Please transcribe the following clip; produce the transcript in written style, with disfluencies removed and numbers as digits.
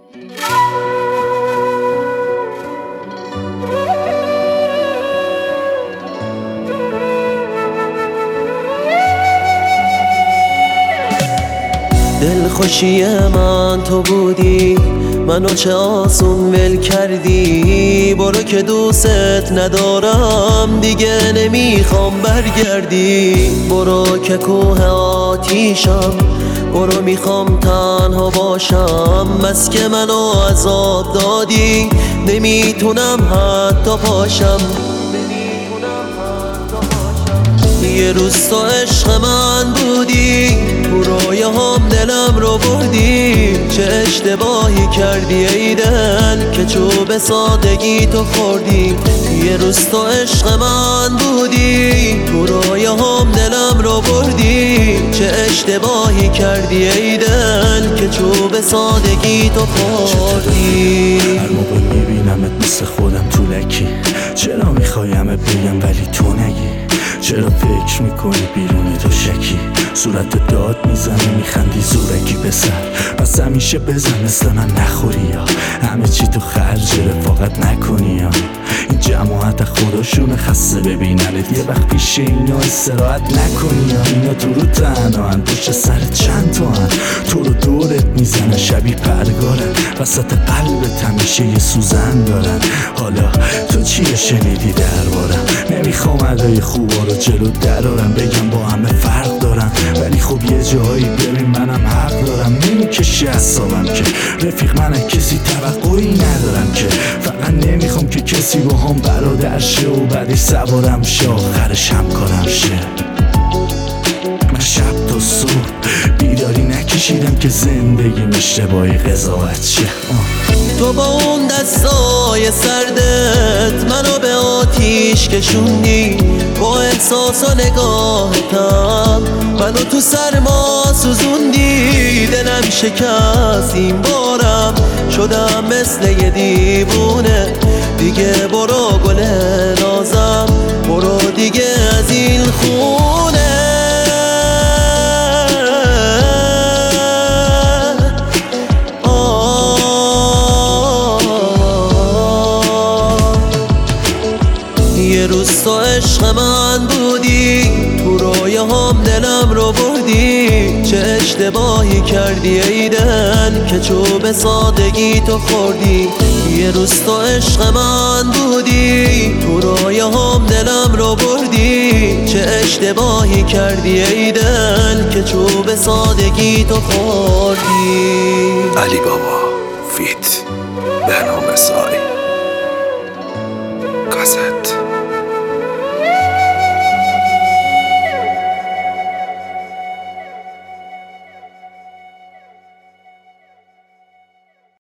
دلخوشی من تو بودی، منو چه آسون ول کردی. برو که دوست ندارم دیگه، نمیخوام برگردی. برو که کوه آتیشم، برو میخوام تنها باشم. بس که منو عذاب دادی، نمیتونم حتی پاشم. یه روز تو عشق من بودی، تو رویاهام دلم رو بردی. چه اشتباهی کردی ای دل که چوب سادگی تو خوردی. یه روز تو عشق من بودی، تو رویاهام دلم رو بردی. چه اشتباهی کردی ای دل که چوب سادگی تو خوردی. هر موقع میبینمت مثل خودم تو لکی، چرا میخوایمت بگم ولی تو نگی؟ چرا فکر میکنی بیرونی تو شکی؟ صورت داد میزنی میخندی زورکی پسر، پس همیشه بزن مثل من نخوری یا همه چی تو خرج رفاقت نکنی یا این جماعت خودشون خسته ببیننت. یه وقت پیش اینا استراحت نکنی یا اینا تو رو تنها هن، پشت سر چند تا هن تو رو دورت میزنن شبیه پرگارن. وسط قلبت همیشه یه سوزن دارن. حالا تو چیه شنیدی دربارم؟ نمیخوام ادای خوبا رو جلو درارم، بگم با همه فرق دارم، ولی خب یه جایی ببین منم حق دارم. نمیکشی اعصابم که رفیق من کسی توقعی ندارم که، فقط نمیخوام که کسی با هم برادر شه و بعدش سوارم شه آخرش همکارم شه. من شب تا صبح بیداری نکشیدم که زندگیم اشتباهی قضاوت شه. تو با اون دستای سردت منو به آتیش کشوندی. با احساس و نگاهتم منو تو سرما سوزوندی. دلم شکست این بارم، شدم مثل یه دیوونه. دیگه برو گل نازم، برو دیگه از این خونه. یه روز تو عشق من بودی، تو رویاهام دلم رو بردی. چه اشتباهی کردی ای دل که چوب سادگی تو خوردی. یه روز تو عشق من بودی، تو رویاهام دلم رو بردی. چه اشتباهی کردی ای دل که چوب سادگی تو خوردی. علی بابا فیت